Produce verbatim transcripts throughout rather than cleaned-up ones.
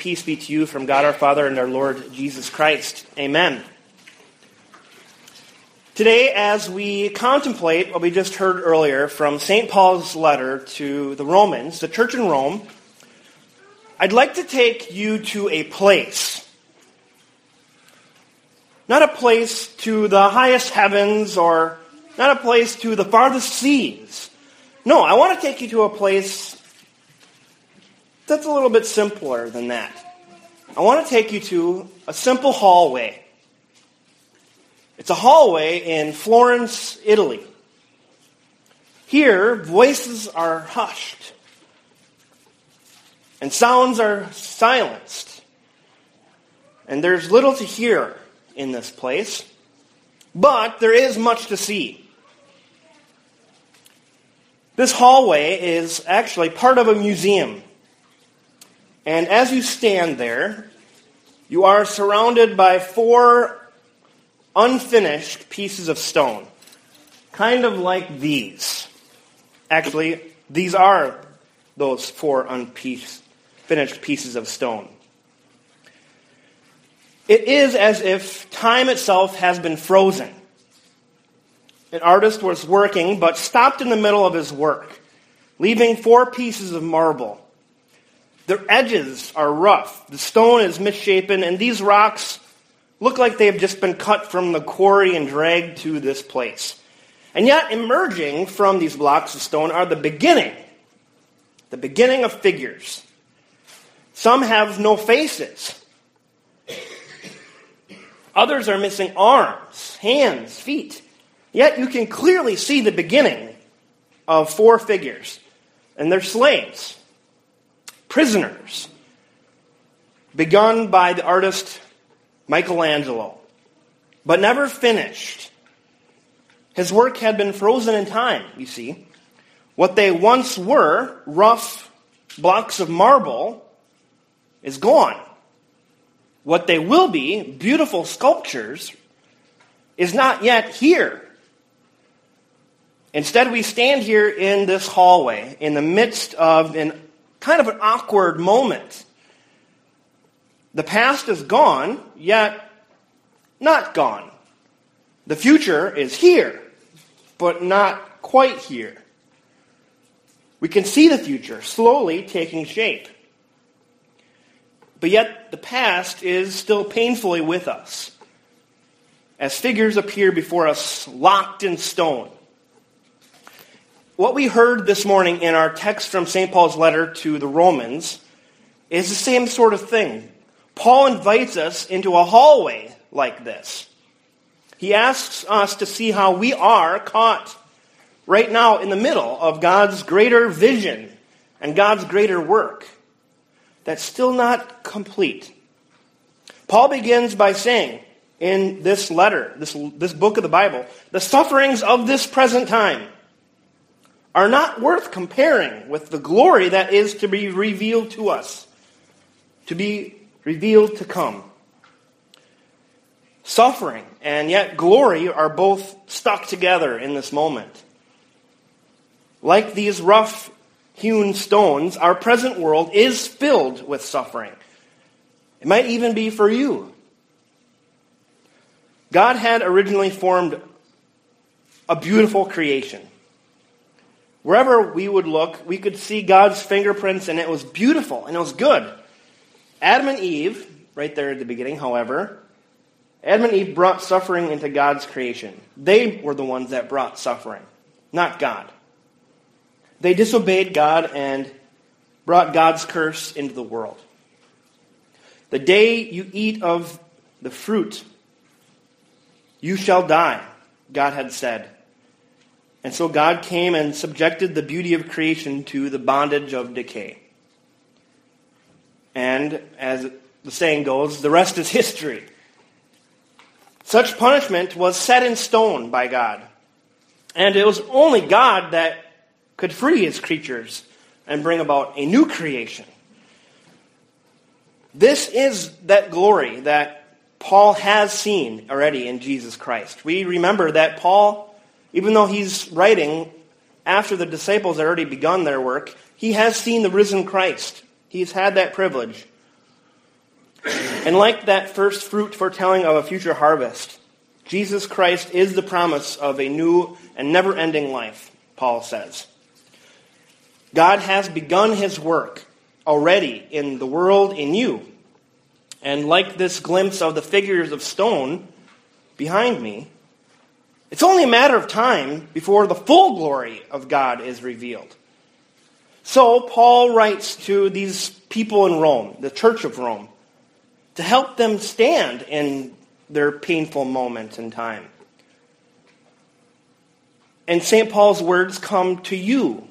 peace be to you from God our Father and our Lord Jesus Christ. Amen. Today, as we contemplate what we just heard earlier from Saint Paul's letter to the Romans, the church in Rome, I'd like to take you to a place. Not a place to the highest heavens or not a place to the farthest seas. No, I want to take you to a place that's a little bit simpler than that. I want to take you to a simple hallway. It's a hallway in Florence, Italy. Here, voices are hushed, and sounds are silenced, and there's little to hear in this place, but there is much to see. This hallway is actually part of a museum, and as you stand there, you are surrounded by four unfinished pieces of stone, kind of like these. Actually, these are those four unfinished pieces of stone. It is as if time itself has been frozen. An artist was working, but stopped in the middle of his work, leaving four pieces of marble. Their edges are rough, the stone is misshapen, and these rocks look like they've just been cut from the quarry and dragged to this place. And yet, emerging from these blocks of stone are the beginning, the beginning of figures. Some have no faces. Others are missing arms, hands, feet. Yet you can clearly see the beginning of four figures. And they're slaves, prisoners, begun by the artist Michelangelo, but never finished. His work had been frozen in time, you see. What they once were, rough blocks of marble, is gone. What they will be, beautiful sculptures, is not yet here. Instead, we stand here in this hallway in the midst of an kind of an awkward moment. The past is gone, yet not gone. The future is here, but not quite here. We can see the future slowly taking shape. But yet the past is still painfully with us, as figures appear before us locked in stone. What we heard this morning in our text from Saint Paul's letter to the Romans is the same sort of thing. Paul invites us into a hallway like this. He asks us to see how we are caught right now in the middle of God's greater vision and God's greater work that's still not complete. Paul begins by saying in this letter, this, this book of the Bible, the sufferings of this present time are not worth comparing with the glory that is to be revealed to us, to be revealed to come. Suffering and yet glory are both stuck together in this moment. Like these rough-hewn stones, our present world is filled with suffering. It might even be for you. God had originally formed a beautiful creation. Wherever we would look, we could see God's fingerprints, and it was beautiful, and it was good. Adam and Eve, right there at the beginning, however, Adam and Eve brought suffering into God's creation. They were the ones that brought suffering, not God. They disobeyed God and brought God's curse into the world. The day you eat of the fruit, you shall die, God had said. And so God came and subjected the beauty of creation to the bondage of decay. And as the saying goes, the rest is history. Such punishment was set in stone by God. And it was only God that could free his creatures and bring about a new creation. This is that glory that Paul has seen already in Jesus Christ. We remember that Paul, even though he's writing after the disciples had already begun their work, he has seen the risen Christ. He's had that privilege. And like that first fruit foretelling of a future harvest, Jesus Christ is the promise of a new and never-ending life, Paul says. God has begun his work already in the world, in you. And like this glimpse of the figures of stone behind me, it's only a matter of time before the full glory of God is revealed. So Paul writes to these people in Rome, the Church of Rome, to help them stand in their painful moment in time. And Saint Paul's words come to you,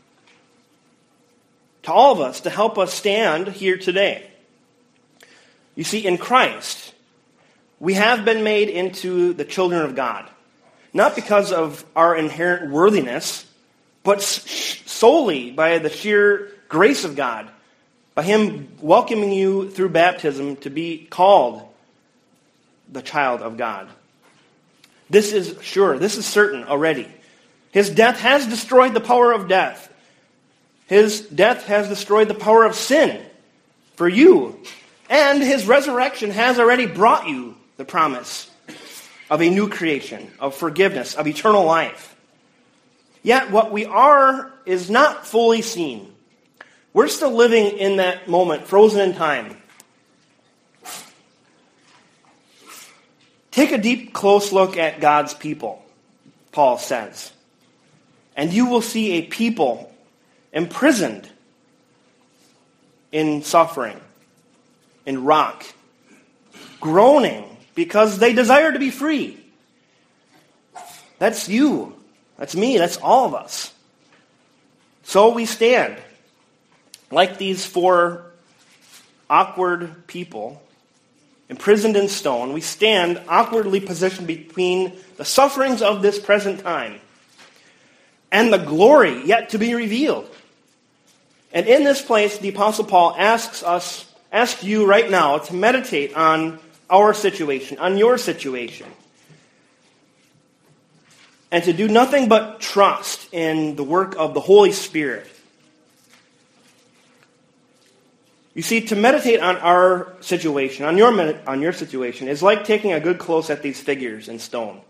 to all of us, to help us stand here today. You see, in Christ, we have been made into the children of God, not because of our inherent worthiness, but solely by the sheer grace of God, by him welcoming you through baptism to be called the child of God. This is sure, this is certain already. His death has destroyed the power of death. His death has destroyed the power of sin for you. And his resurrection has already brought you the promise of a new creation, of forgiveness, of eternal life. Yet what we are is not fully seen. We're still living in that moment, frozen in time. Take a deep, close look at God's people, Paul says, and you will see a people imprisoned in suffering, in rock, groaning because they desire to be free. That's you. That's me. That's all of us. So we stand like these four awkward people imprisoned in stone. We stand awkwardly positioned between the sufferings of this present time and the glory yet to be revealed. And in this place, the Apostle Paul asks us, asks you right now to meditate on our situation, on your situation, and to do nothing but trust in the work of the Holy Spirit. You see, to meditate on our situation, on your on your situation, is like taking a good close at these figures in stone.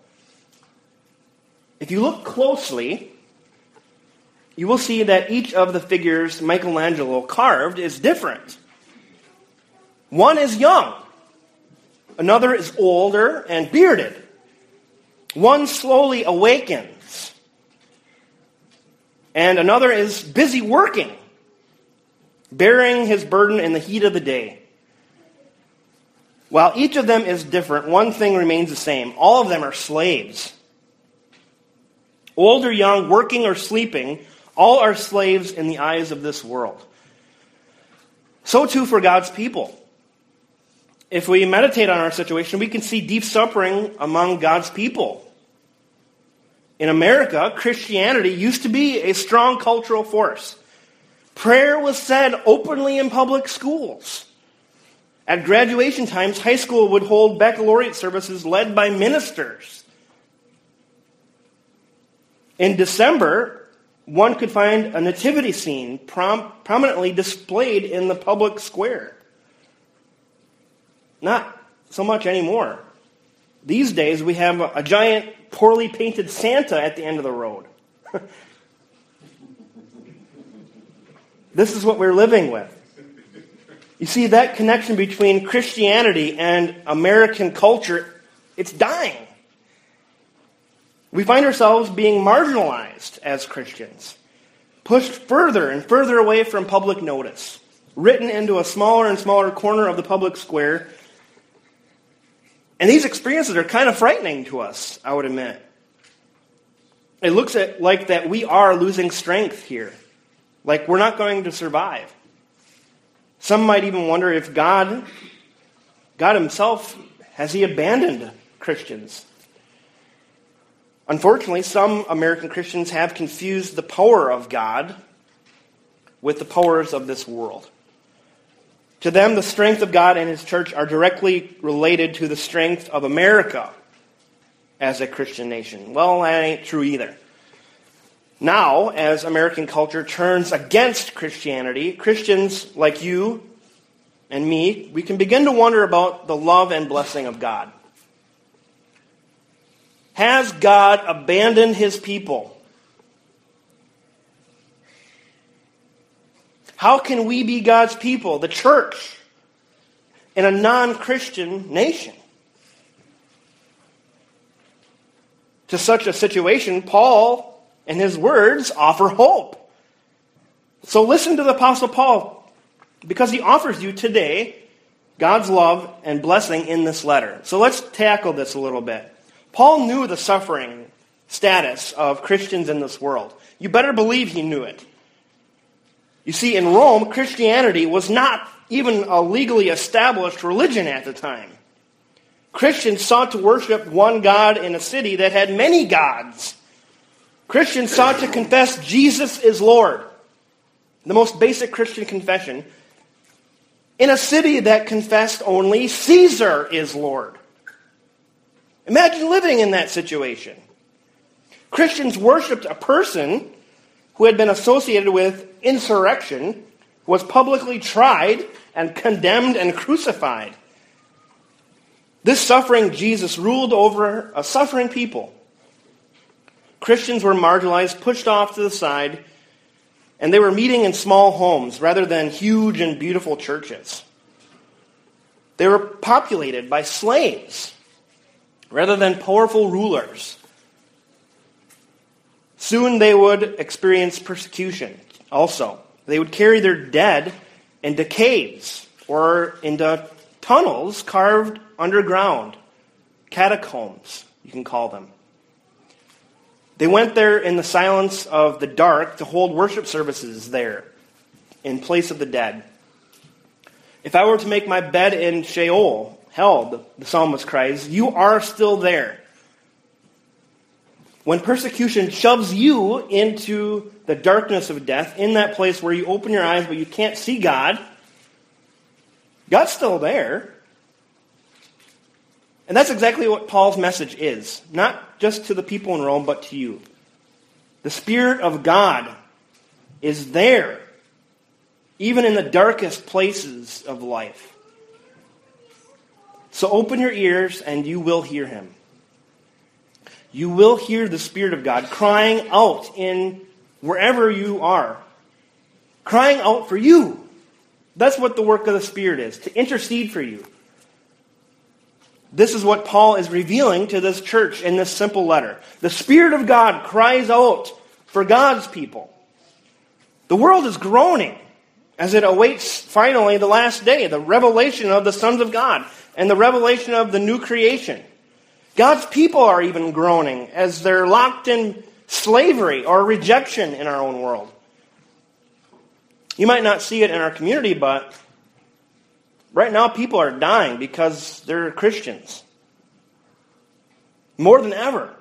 If you look closely, you will see that each of the figures Michelangelo carved is different. One is young. Another is older and bearded. One slowly awakens. And another is busy working, bearing his burden in the heat of the day. While each of them is different, one thing remains the same. All of them are slaves. Old or young, working or sleeping, all are slaves in the eyes of this world. So too for God's people. If we meditate on our situation, we can see deep suffering among God's people. In America, Christianity used to be a strong cultural force. Prayer was said openly in public schools. At graduation times, high school would hold baccalaureate services led by ministers. In December, one could find a nativity scene prom- prominently displayed in the public square. Not so much anymore. These days, we have a giant, poorly painted Santa at the end of the road. This is what we're living with. You see, that connection between Christianity and American culture, it's dying. We find ourselves being marginalized as Christians, pushed further and further away from public notice, written into a smaller and smaller corner of the public square. And these experiences are kind of frightening to us, I would admit. It looks at, like that we are losing strength here, like we're not going to survive. Some might even wonder if God, God himself, has he abandoned Christians? Unfortunately, some American Christians have confused the power of God with the powers of this world. To them, the strength of God and his church are directly related to the strength of America as a Christian nation. Well, that ain't true either. Now, as American culture turns against Christianity, Christians like you and me, we can begin to wonder about the love and blessing of God. Has God abandoned his people? How can we be God's people, the church, in a non-Christian nation? To such a situation, Paul, in his words, offer hope. So listen to the Apostle Paul, because he offers you today God's love and blessing in this letter. So let's tackle this a little bit. Paul knew the suffering status of Christians in this world. You better believe he knew it. You see, in Rome, Christianity was not even a legally established religion at the time. Christians sought to worship one God in a city that had many gods. Christians sought to confess Jesus is Lord, the most basic Christian confession, in a city that confessed only Caesar is Lord. Imagine living in that situation. Christians worshipped a person who had been associated with insurrection, was publicly tried and condemned and crucified. This suffering Jesus ruled over a suffering people. Christians were marginalized, pushed off to the side, and they were meeting in small homes rather than huge and beautiful churches. They were populated by slaves rather than powerful rulers. Soon they would experience persecution also. They would carry their dead into caves or into tunnels carved underground, catacombs, you can call them. They went there in the silence of the dark to hold worship services there in place of the dead. If I were to make my bed in Sheol, hell, the psalmist cries, you are still there. When persecution shoves you into the darkness of death, in that place where you open your eyes but you can't see God, God's still there. And that's exactly what Paul's message is. Not just to the people in Rome, but to you. The Spirit of God is there, even in the darkest places of life. So open your ears and you will hear him. You will hear the Spirit of God crying out in wherever you are. Crying out for you. That's what the work of the Spirit is, to intercede for you. This is what Paul is revealing to this church in this simple letter. The Spirit of God cries out for God's people. The world is groaning as it awaits finally the last day, the revelation of the sons of God and the revelation of the new creation. God's people are even groaning as they're locked in slavery or rejection in our own world. You might not see it in our community, but right now people are dying because they're Christians. More than ever.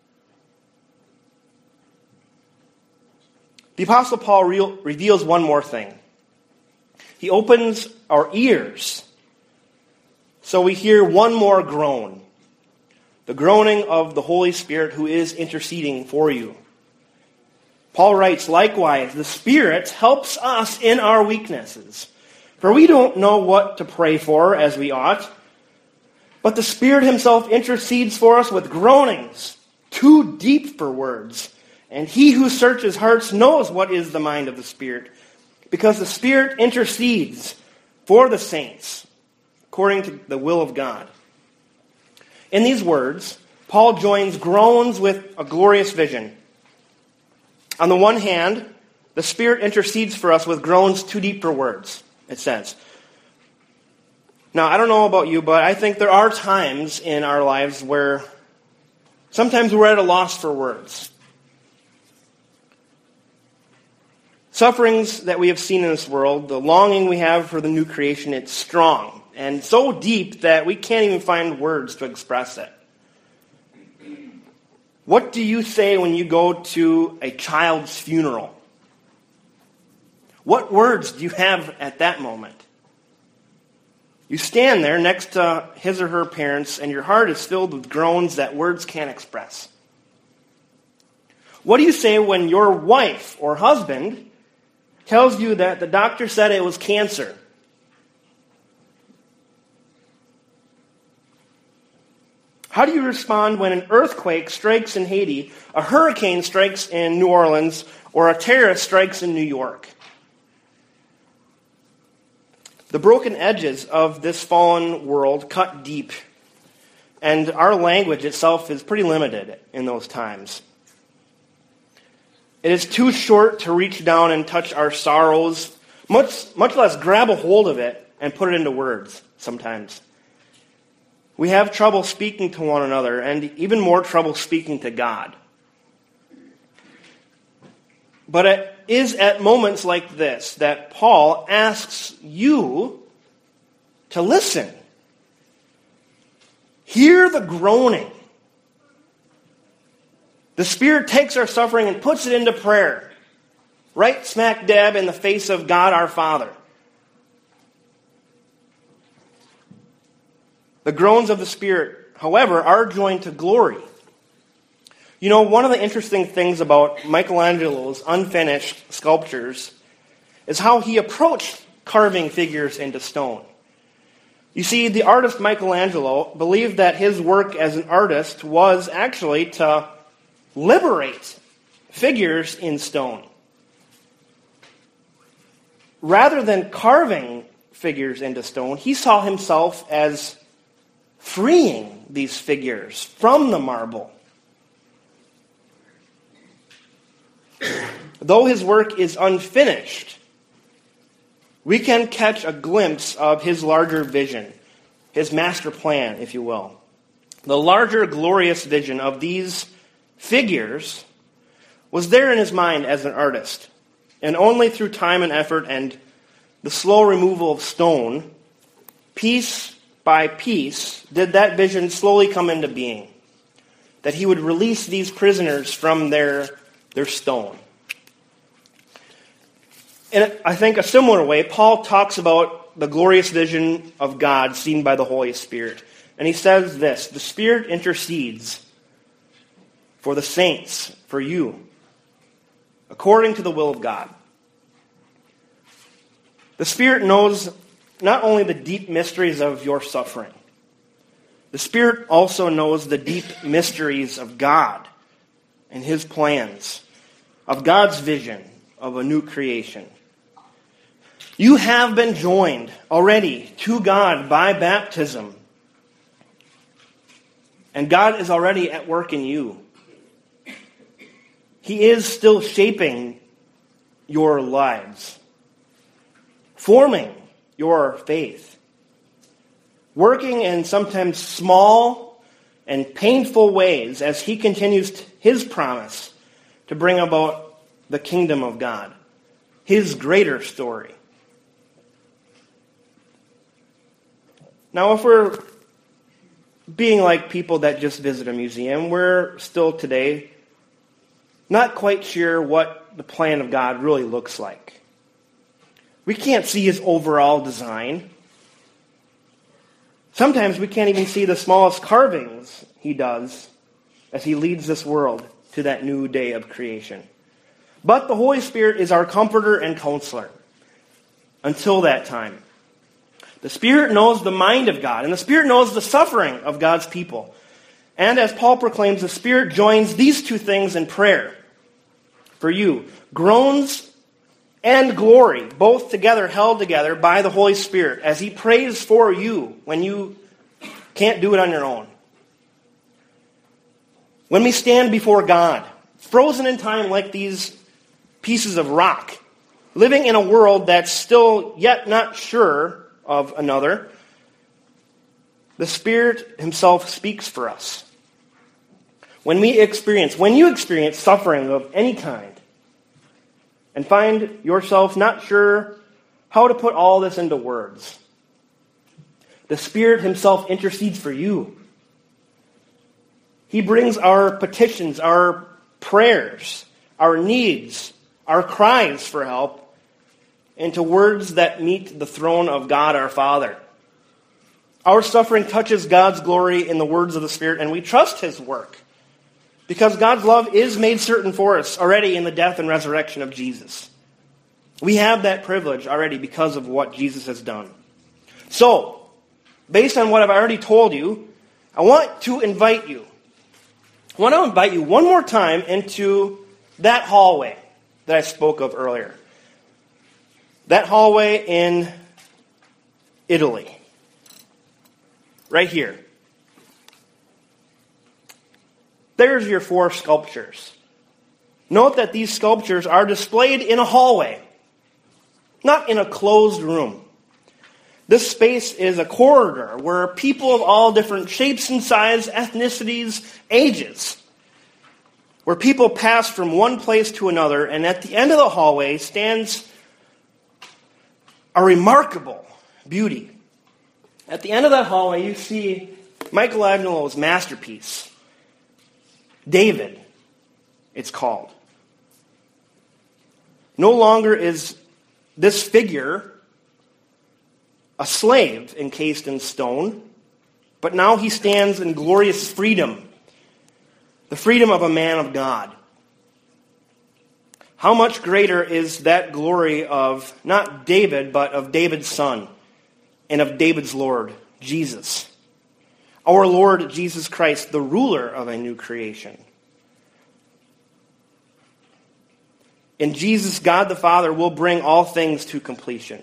The Apostle Paul re- reveals one more thing. He opens our ears so we hear one more groan. The groaning of the Holy Spirit who is interceding for you. Paul writes, likewise, the Spirit helps us in our weaknesses. For we don't know what to pray for as we ought, but the Spirit himself intercedes for us with groanings too deep for words. And he who searches hearts knows what is the mind of the Spirit, because the Spirit intercedes for the saints according to the will of God. In these words, Paul joins groans with a glorious vision. On the one hand, the Spirit intercedes for us with groans too deep for words, it says. Now, I don't know about you, but I think there are times in our lives where sometimes we're at a loss for words. Sufferings that we have seen in this world, the longing we have for the new creation, it's strong and so deep that we can't even find words to express it. What do you say when you go to a child's funeral? What words do you have at that moment? You stand there next to his or her parents, and your heart is filled with groans that words can't express. What do you say when your wife or husband tells you that the doctor said it was cancer, How do you respond when an earthquake strikes in Haiti, a hurricane strikes in New Orleans, or a terrorist strikes in New York? The broken edges of this fallen world cut deep, and our language itself is pretty limited in those times. It is too short to reach down and touch our sorrows, much, much less grab a hold of it and put it into words sometimes. We have trouble speaking to one another, and even more trouble speaking to God. But it is at moments like this that Paul asks you to listen. Hear the groaning. The Spirit takes our suffering and puts it into prayer, right smack dab in the face of God our Father. The groans of the Spirit, however, are joined to glory. You know, one of the interesting things about Michelangelo's unfinished sculptures is how he approached carving figures into stone. You see, the artist Michelangelo believed that his work as an artist was actually to liberate figures in stone. Rather than carving figures into stone, he saw himself as freeing these figures from the marble. Though his work is unfinished, we can catch a glimpse of his larger vision, his master plan, if you will. The larger, glorious vision of these figures was there in his mind as an artist, and only through time and effort and the slow removal of stone, piece by piece, did that vision slowly come into being, that he would release these prisoners from their, their stone. In, I think, a similar way, Paul talks about the glorious vision of God seen by the Holy Spirit. And he says this: the Spirit intercedes for the saints, for you, according to the will of God. The Spirit knows not only the deep mysteries of your suffering, the Spirit also knows the deep mysteries of God and His plans, of God's vision of a new creation. You have been joined already to God by baptism, and God is already at work in you. He is still shaping your lives, forming your faith, working in sometimes small and painful ways as He continues His promise to bring about the kingdom of God, His greater story. Now, if we're being like people that just visit a museum, we're still today not quite sure what the plan of God really looks like. We can't see His overall design. Sometimes we can't even see the smallest carvings He does as He leads this world to that new day of creation. But the Holy Spirit is our comforter and counselor until that time. The Spirit knows the mind of God, and the Spirit knows the suffering of God's people. And as Paul proclaims, the Spirit joins these two things in prayer for you. Groans and glory, both together, held together by the Holy Spirit, as He prays for you when you can't do it on your own. When we stand before God, frozen in time like these pieces of rock, living in a world that's still yet not sure of another, the Spirit Himself speaks for us. When we experience, when you experience suffering of any kind, and find yourself not sure how to put all this into words, the Spirit Himself intercedes for you. He brings our petitions, our prayers, our needs, our cries for help into words that meet the throne of God our Father. Our suffering touches God's glory in the words of the Spirit, and we trust His work, because God's love is made certain for us already in the death and resurrection of Jesus. We have that privilege already because of what Jesus has done. So, based on what I've already told you, I want to invite you. I want to invite you one more time into that hallway that I spoke of earlier. That hallway in Italy. Right here. There's your four sculptures. Note that these sculptures are displayed in a hallway, not in a closed room. This space is a corridor where people of all different shapes and sizes, ethnicities, ages, where people pass from one place to another, and at the end of the hallway stands a remarkable beauty. At the end of that hallway, you see Michelangelo's masterpiece, David, it's called. No longer is this figure a slave encased in stone, but now he stands in glorious freedom, the freedom of a man of God. How much greater is that glory of not David, but of David's son and of David's Lord, Jesus. Our Lord Jesus Christ, the ruler of a new creation. In Jesus, God the Father will bring all things to completion.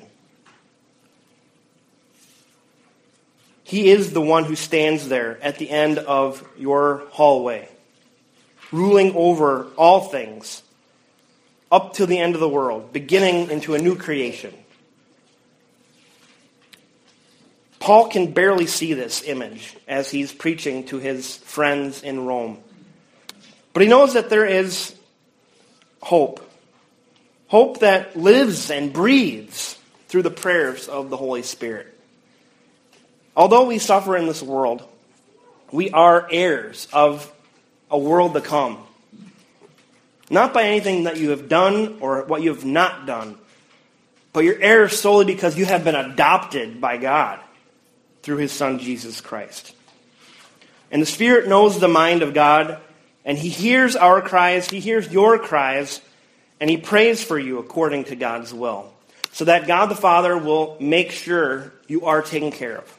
He is the one who stands there at the end of your hallway, ruling over all things, up to the end of the world, beginning into a new creation. Paul can barely see this image as he's preaching to his friends in Rome. But he knows that there is hope. Hope that lives and breathes through the prayers of the Holy Spirit. Although we suffer in this world, we are heirs of a world to come. Not by anything that you have done or what you have not done, but you're heirs solely because you have been adopted by God through his Son, Jesus Christ. And the Spirit knows the mind of God, and he hears our cries, he hears your cries, and he prays for you according to God's will, so that God the Father will make sure you are taken care of.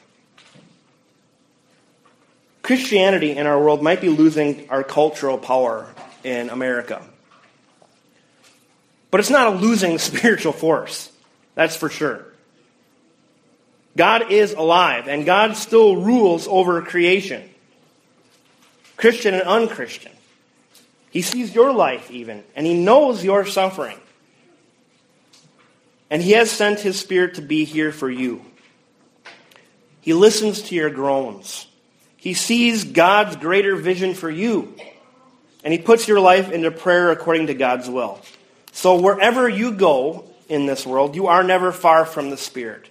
Christianity in our world might be losing our cultural power in America. But it's not a losing spiritual force. That's for sure. God is alive, and God still rules over creation. Christian and unchristian. He sees your life even, and he knows your suffering. And he has sent his Spirit to be here for you. He listens to your groans. He sees God's greater vision for you. And he puts your life into prayer according to God's will. So wherever you go in this world, you are never far from the Spirit.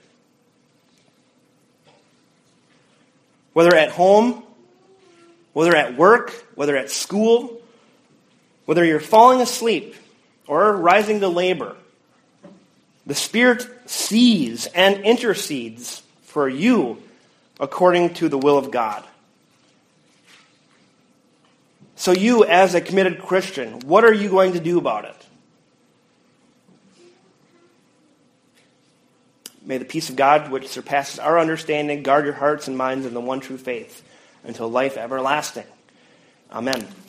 Whether at home, whether at work, whether at school, whether you're falling asleep or rising to labor, the Spirit sees and intercedes for you according to the will of God. So you, as a committed Christian, what are you going to do about it? May the peace of God, which surpasses our understanding, guard your hearts and minds in the one true faith until life everlasting. Amen.